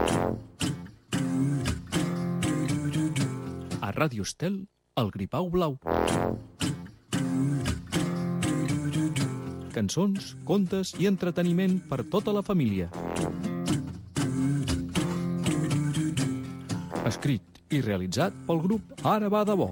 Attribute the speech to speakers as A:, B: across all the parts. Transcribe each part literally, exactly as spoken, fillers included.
A: A Ràdio Estel, el Gripau Blau. Cançons, contes i entreteniment per tota la família. Escrit i realitzat pel grup Ara va de bo.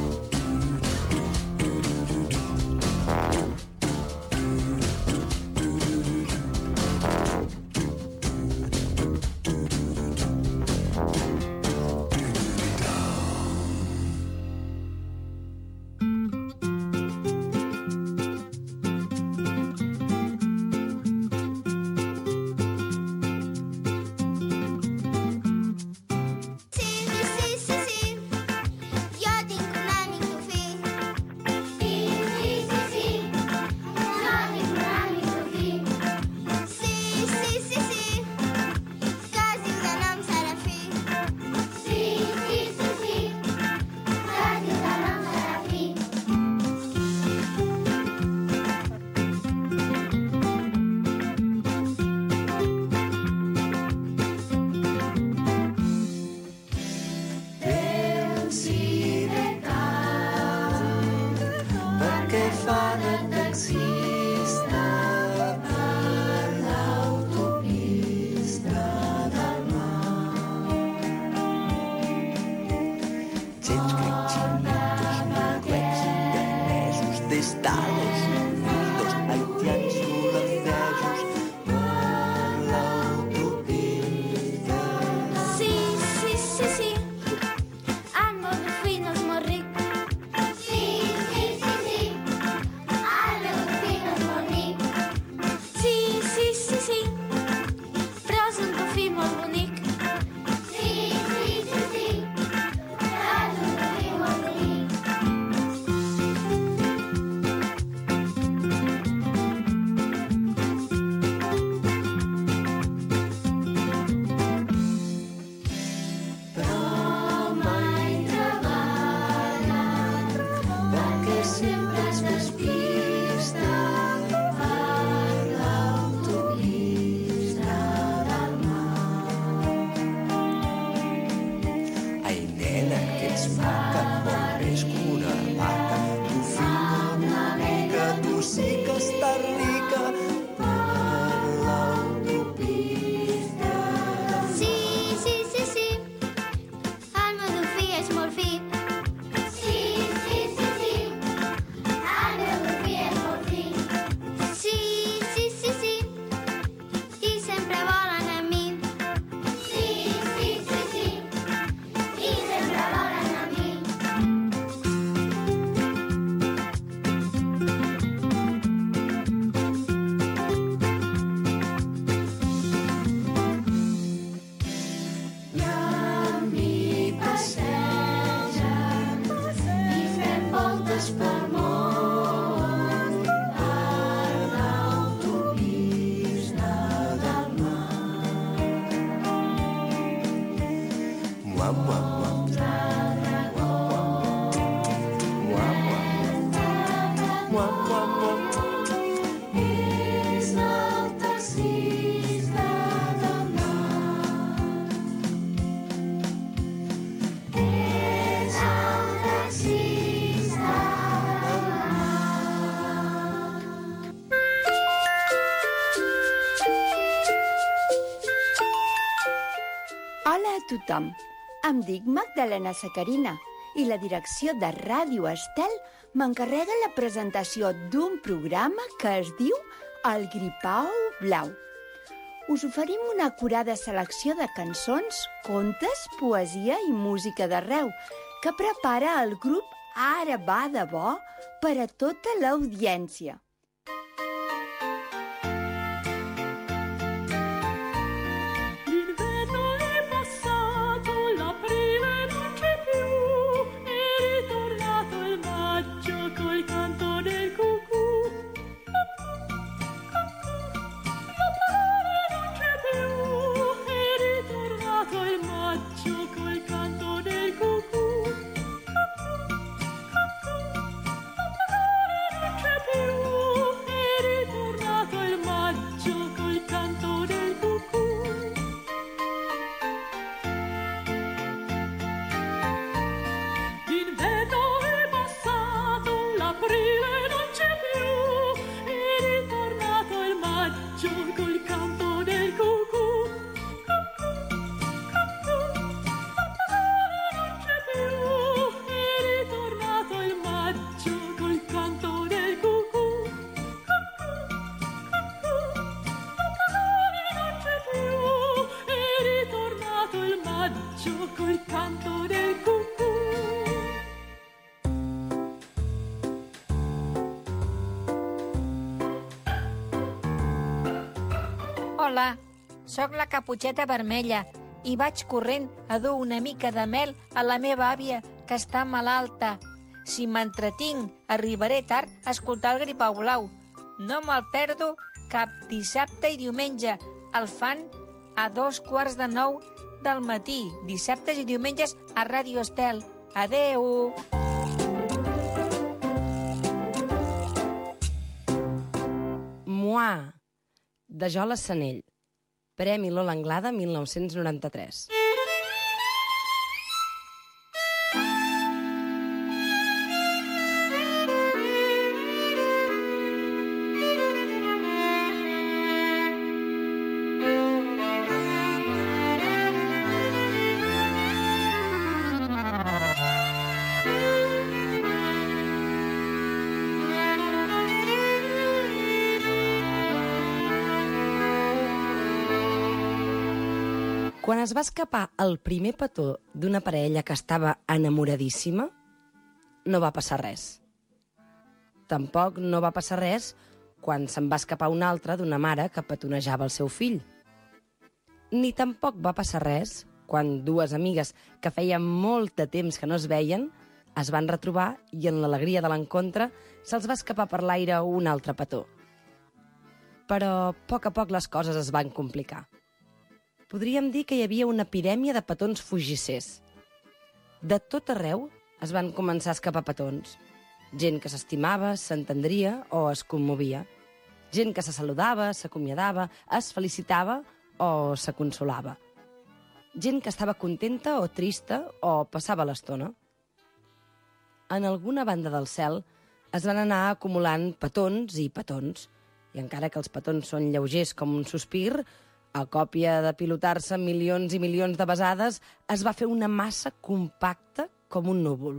B: Tothom. Em dic Magdalena Sacarina i la direcció de Ràdio Estel m'encarrega la presentació d'un programa que es diu El Gripau Blau. Us oferim una acurada selecció de cançons, contes, poesia i música d'arreu que prepara el grup Ara va de bo per a tota l'audiència.
C: Più viaggio col canto del cucù.
D: Hola, sóc la Caputxeta Vermella i vaig corrent a dur una mica de mel a la meva àvia, que està malalta. Si m'entretinc, arribaré tard a escoltar el Gripau Blau. No me'l perdo cap dissabte i diumenge. El fan a dos quarts de nou del matí, dissabtes i diumenges a Ràdio Estel. Adeu!
E: Moà, de Jola Sanell. Premi Lola Anglada, mil nou-cents noranta-tres. Quan es va escapar el primer petó d'una parella que estava enamoradíssima, no va passar res. Tampoc no va passar res quan se'n va escapar una altra d'una mare que petonejava el seu fill. Ni tampoc va passar res quan dues amigues que feien molt de temps que no es veien es van retrobar i en l'alegria de l'encontre se'ls va escapar per l'aire un altre petó. Però a poc a poc les coses es van complicar. Podríem dir que hi havia una epidèmia de petons fugissers. De tot arreu es van començar a escapar petons. Gent que s'estimava, s'entendria o es commovia. Gent que se saludava, s'acomiadava, es felicitava o se consolava. Gent que estava contenta o trista o passava l'estona. En alguna banda del cel es van anar acumulant petons i petons, i encara que els petons són lleugers com un sospir, a còpia de pilotar-se milions i milions de vegades, es va fer una massa compacta com un núvol.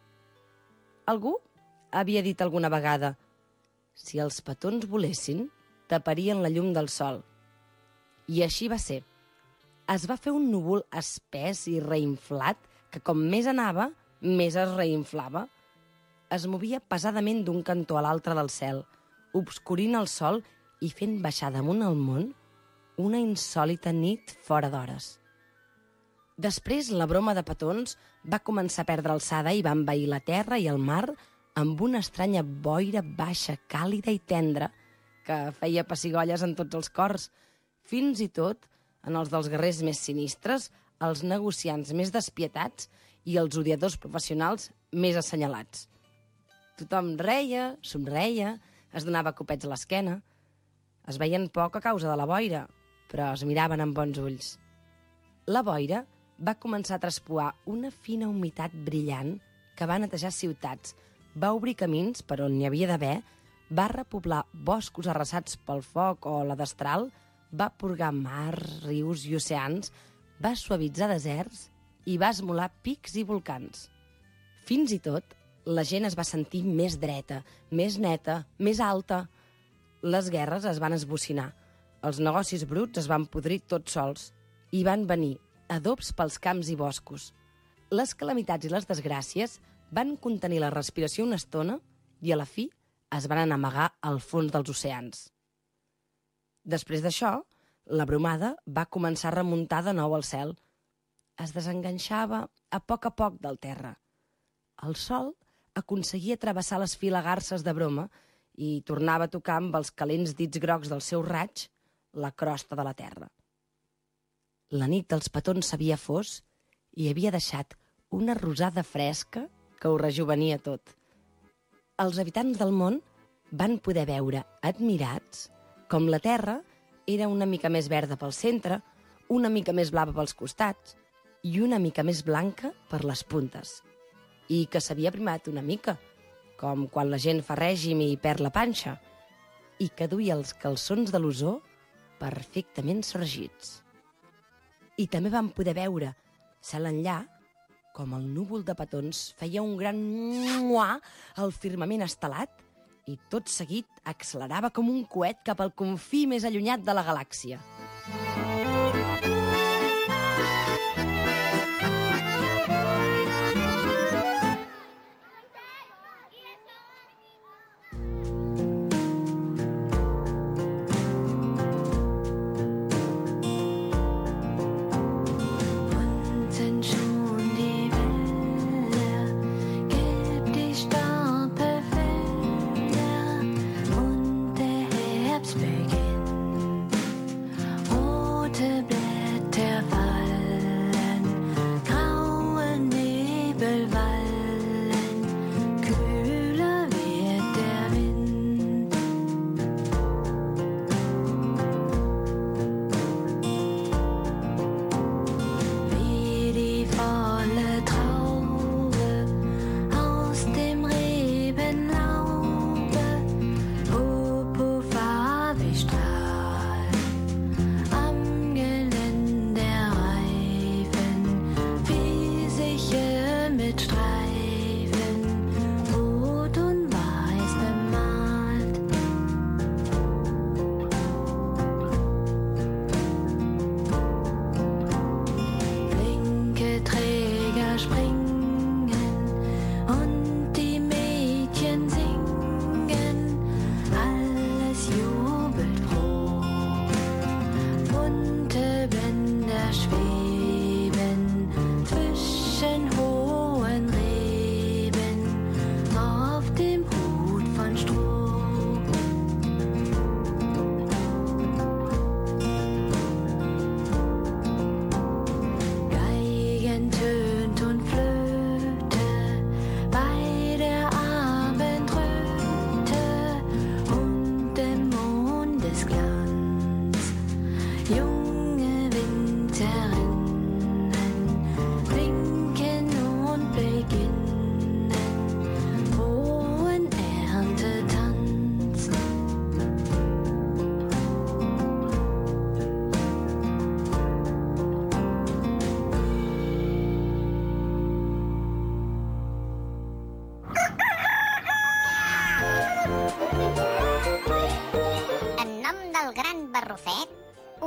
E: Algú havia dit alguna vegada: si els petons volessin, taparien la llum del sol. I així va ser. Es va fer un núvol espès i reinflat que com més anava, més es reinflava. Es movia pesadament d'un cantó a l'altre del cel, obscurint el sol i fent baixar damunt el món una insòlita nit fora d'hores. Després, la broma de petons va començar a perdre alçada i va envair la terra i el mar amb una estranya boira baixa, càlida i tendra que feia pessigolles en tots els cors, fins i tot en els dels guerrers més sinistres, els negociants més despietats i els odiadors professionals més assenyalats. Tothom reia, somreia, es donava copets a l'esquena. Es veien poc a causa de la boira, però es miraven amb bons ulls. La boira va començar a traspuar una fina humitat brillant que va netejar ciutats, va obrir camins per on n'hi havia d'haver, va repoblar boscos arrasats pel foc o la destral, va purgar mars, rius i oceans, va suavitzar deserts i va esmolar pics i volcans. Fins i tot, la gent es va sentir més dreta, més neta, més alta. Les guerres es van esbocinar, els negocis bruts es van podrir tots sols i van venir adobs pels camps i boscos. Les calamitats i les desgràcies van contenir la respiració una estona i a la fi es van anar a amagar al fons dels oceans. Després d'això, la bromada va començar a remuntar de nou al cel. Es desenganxava a poc a poc del terra. El sol aconseguia travessar les filagarses de broma i tornava a tocar amb els calents dits grocs del seu raig la crosta de la terra. La nit dels petons s'havia fos i havia deixat una rosada fresca que ho rejuvenia tot. Els habitants del món van poder veure, admirats, com la terra era una mica més verda pel centre, una mica més blava pels costats i una mica més blanca per les puntes, i que s'havia primat una mica, com quan la gent fa règim i perd la panxa, i que duia els calçons de l'ozó perfectament sorgits. I també vam poder veure, cel enllà, com el núvol de petons feia un gran muà al firmament estelat i tot seguit accelerava com un coet cap al confí més allunyat de la galàxia.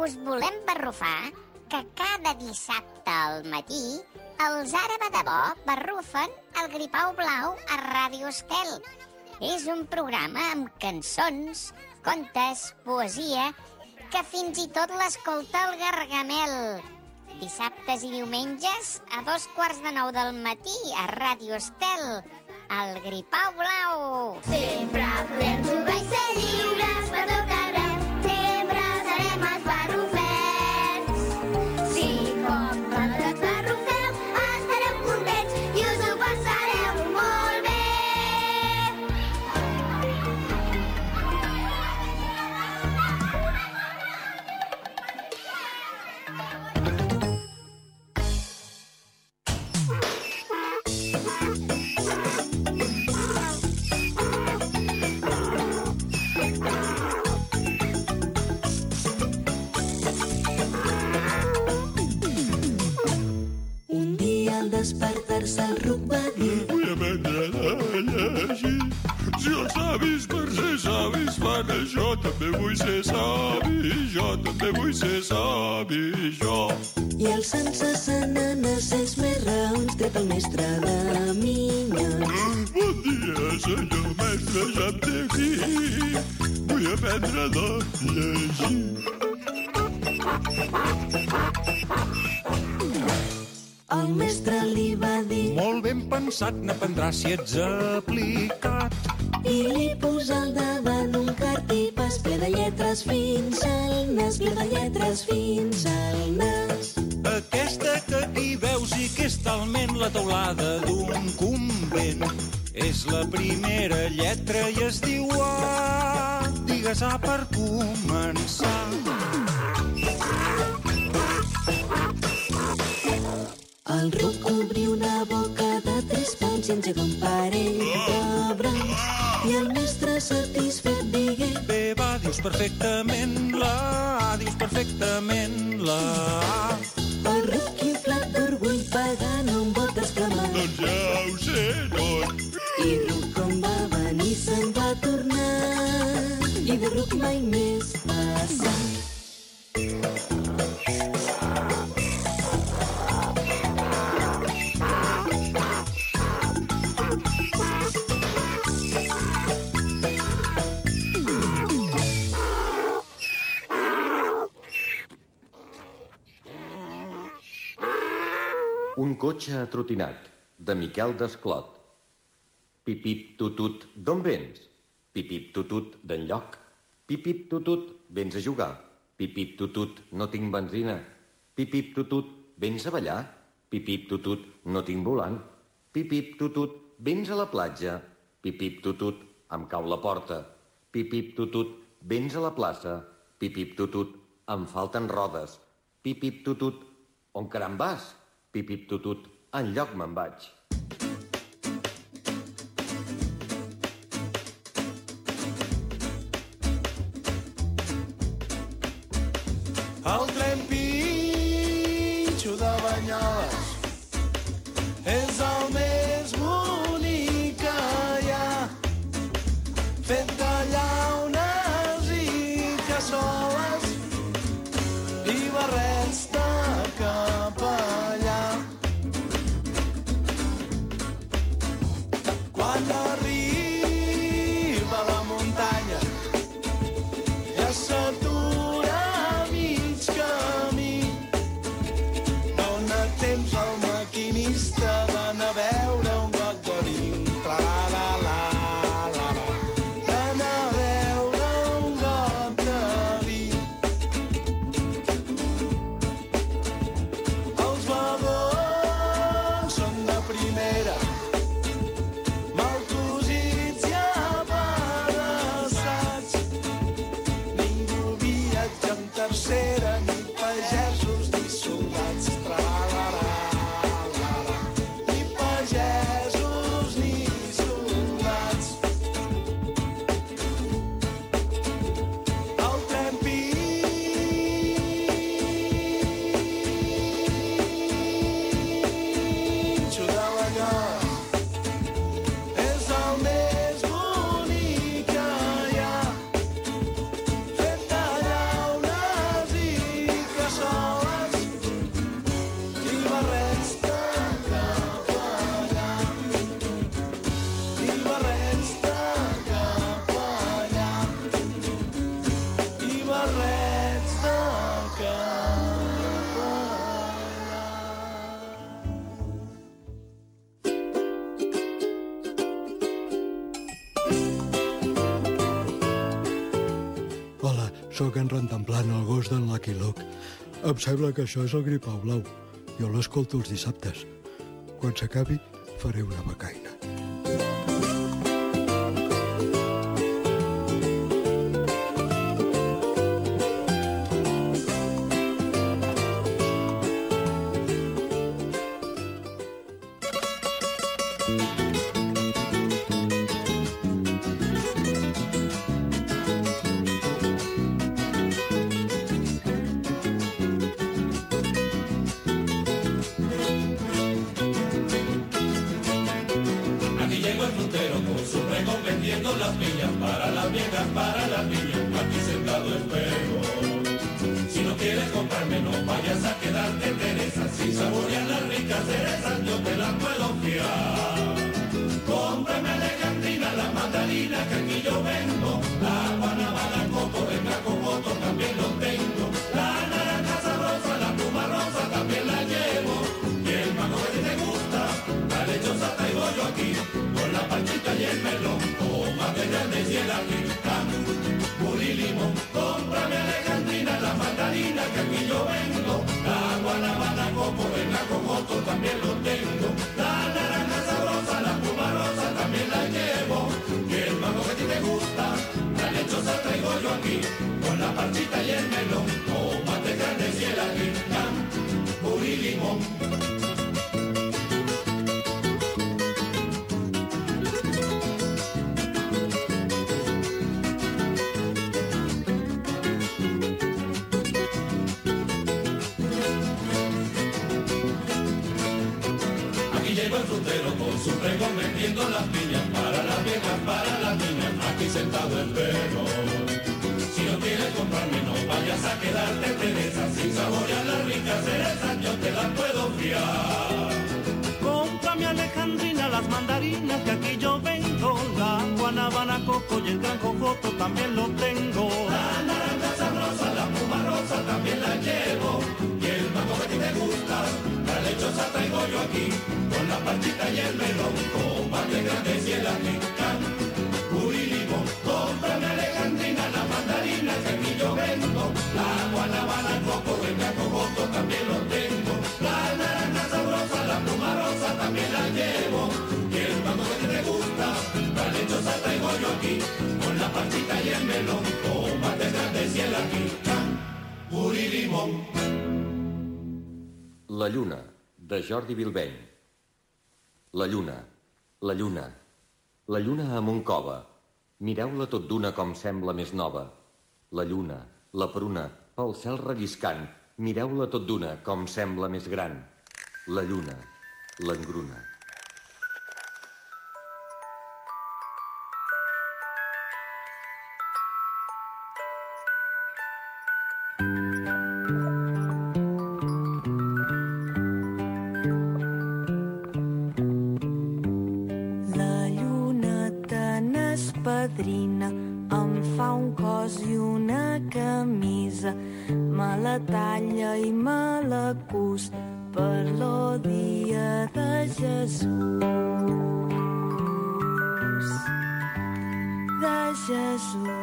F: us volem barrufar que cada dissabte al matí els Ara va de bo barrufen el Gripau Blau a Ràdio Estel. És un programa amb cançons, contes, poesia, que fins i tot l'escolta el Gargamel. Dissabtes i diumenges a dos quarts de nou del matí a Ràdio Estel, el Gripau Blau.
G: Sempre podem jugar i ser lliures per tot arreu. Sempre serem els barrufets. Si com nosaltres barrufeu, estareu contents i us ho passareu molt bé.
H: Despertar-se el ruc va dir: vull aprendre a llegir. Si els savis per ser savis fan això, també vull ser savi, jo també vull ser savi, jo. I el sense senanes és més raons tret el mestre de minyons. Bon dia, senyor mestre, ja em té aquí. Vull aprendre a llegir. El mestre li va dir: molt ben pensat, n'aprendràs si ets aplicat. I li posa al davant un cartipàs ple de lletres fins al nas, ple de lletres fins al nas. Aquesta que aquí veus i que és talment la teulada d'un convent és la primera lletra i es diu A. Digues A per començar. El ruc obrí una boca de tres pams i engega un parell de brancs. I el mestre satisfet digué: bé, va, dius perfectament la A, dius perfectament la A. El ruc inflat d'orgull pagant un bot d'exclamar: doncs ja ho sé tot. I ruc com va venir se'n va tornar i de ruc mai més passar.
I: Un cotxe atrotinat, de Miquel Desclot. Pipip tutut, d'on vens? Pipip tutut, d'enlloc. Pipip tutut, vens a jugar. Pipip tutut, no tinc benzina. Pipip tutut, vens a ballar. Pipip tutut, no tinc volant. Pipip tutut, vens a la platja. Pipip tutut, em cau la porta. Pipip tutut, vens a la plaça. Pipip tutut, em falten rodes. Pipip tutut, on caram vas? Pipip tutut, enlloc me'n vaig.
H: El tren pitxo de Banyoles és el més bonic que hi ha, fet de llaunes i cassoles i barrets de capellà. Quan arriba a la muntanya ja s'atura a mig camí, dona temps al
J: sóc en Rentemplant, el gos d'en Lucky Luke. Em sembla que això és el Gripau Blau. Jo l'escolto els dissabtes. Quan s'acabi, faré una becaina.
K: Cómprame alejandrina, las mandarinas que aquí yo vengo, la guanábana, coco y el gran jojoto también lo tengo. La naranja sabrosa, la pluma rosa también la llevo, y el mango que a ti te gusta, la lechosa traigo yo aquí, con la parchita y el melón, tomate grande y el ajícan, puri limón. Cómprame alejandrina, la mandarina que aquí yo vendo, la guanábana, coco, el gran jojoto también lo tengo. La naranja sabrosa, la pluma rosa también la llevo, y el mango que a ti te gusta, la lechosa traigo yo aquí, con la parchita y el melón, tomate grande y el ajícan, puri limón.
I: La lluna, de Jordi Bilbeny. La lluna, la lluna, la lluna a Montcova. Mireu-la tot d'una com sembla més nova. La lluna, la pruna, pel cel relliscant. Mireu-la tot d'una com sembla més gran. La lluna, l'engruna.
L: La lluna tan espadrina em fa un cos i una camisa, me la talla i me la cus per lo dia de Jesús, de Jesús.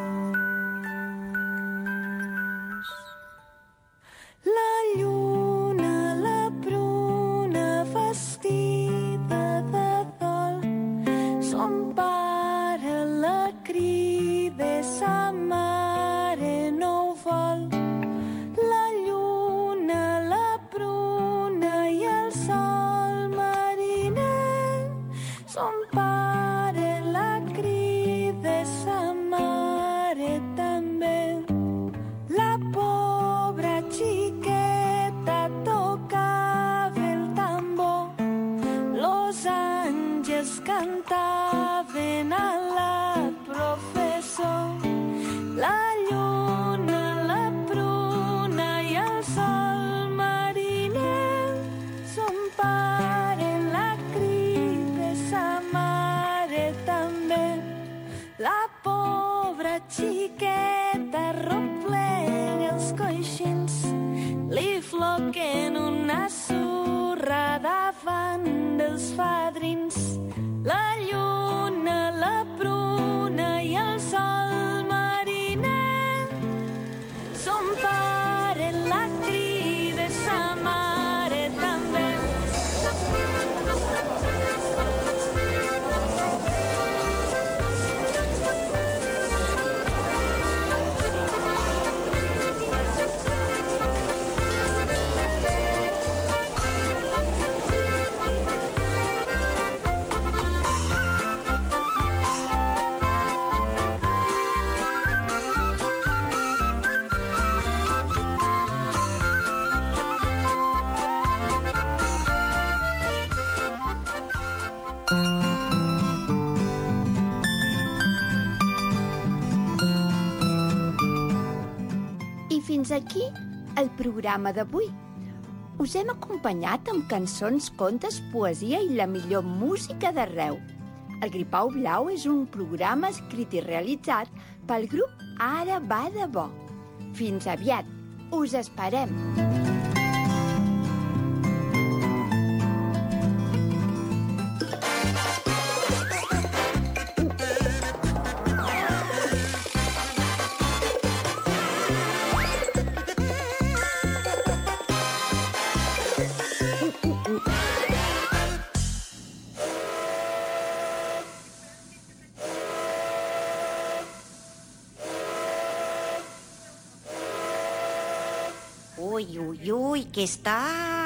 L: La lluna, la pruna, vestida de dol, son pare la crida, sa mare no ho vol. La lluna, la pruna i el sol mariner, son pare la crida, sa mare també. La pobra xiqueta tocava el tambor, los àngels cantaven a la professor. La lluna, la pruna i el sol mariner, son pare la crida, sa mare també. La pobra xiqueta replega els coixins, li floquen una surra davant dels fadrins. La lluna, la pruna i el sol mariner,
B: fins aquí el programa d'avui. Us hem acompanyat amb cançons, contes, poesia i la millor música d'arreu. El Gripau Blau és un programa escrit i realitzat pel grup Ara va de bo. Fins aviat. Us esperem.
F: Ui, ui, ui, què està